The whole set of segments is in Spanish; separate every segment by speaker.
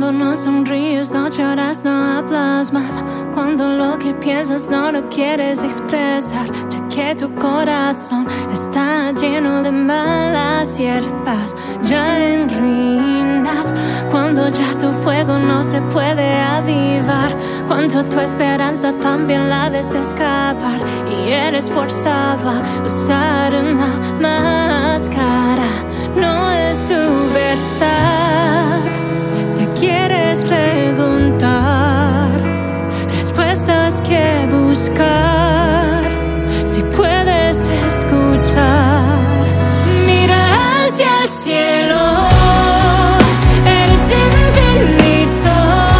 Speaker 1: Cuando no sonríes, no lloras, no hablas más. Cuando lo que piensas no lo quieres expresar, ya que tu corazón está lleno de malas hierbas, ya en ruinas. Cuando ya tu fuego no se puede avivar, cuando tu esperanza también la ves escapar y eres forzado a usar una máscara. No es tu verdad. Te quieres preguntar, respuestas que buscar, si puedes escuchar. Mira hacia el cielo, eres infinito.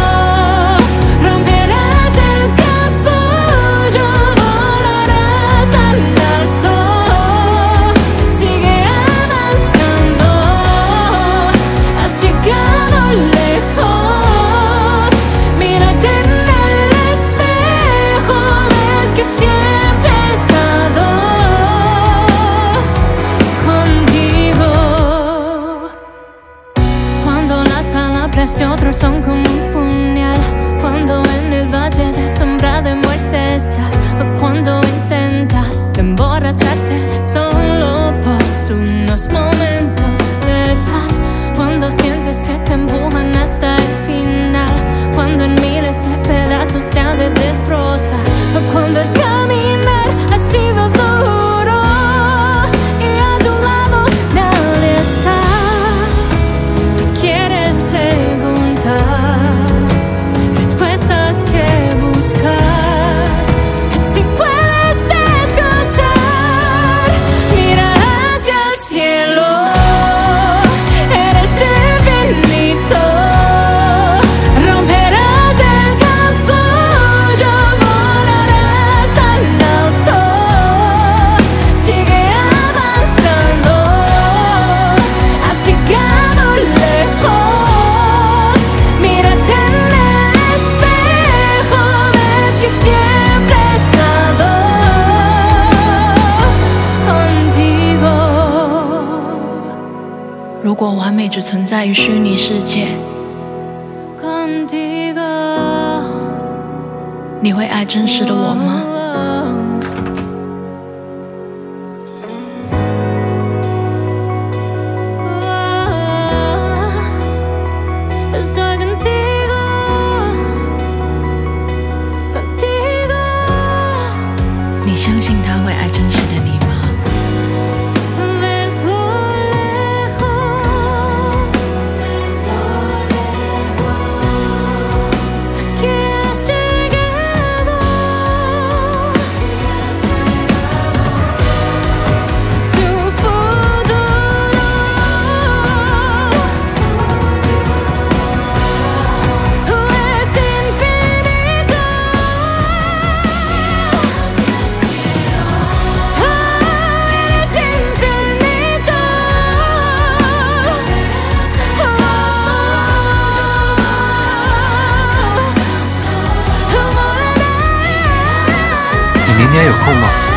Speaker 1: Romperás el capullo, volarás tan alto. Sigue avanzando, has llegado lejos. Mírate en el espejo, ves que siempre he estado contigo. Cuando las palabras de otros son como un puñal, cuando en el valle de sombra de muerte estás, o cuando intentas emborracharte solo por unos momentos de paz, cuando sientes que te empujan hasta el final, cuando en miles de pedazos te ha de destrozar, o cuando el caminar ha sido duro y a tu lado nadie está. Te quieres preguntar, respuestas que buscar, si puedes escuchar. Mira hacia el cielo, eres infinito. Romperás el capullo, volarás tan alto. Sigue avanzando, has llegado lejos. Mírate en el espejo, ves que siempre he estado contigo.
Speaker 2: 如果完美只存在于虚拟世界，
Speaker 1: Contigo
Speaker 2: 你会爱真实的我吗？
Speaker 1: Estoy contigo, contigo.
Speaker 2: 你相信他会爱真实的你吗？
Speaker 1: Ves lo lejos, aquí has llegado. Tu futuro es infinito. Eres infinito.
Speaker 3: 你明天有空吗？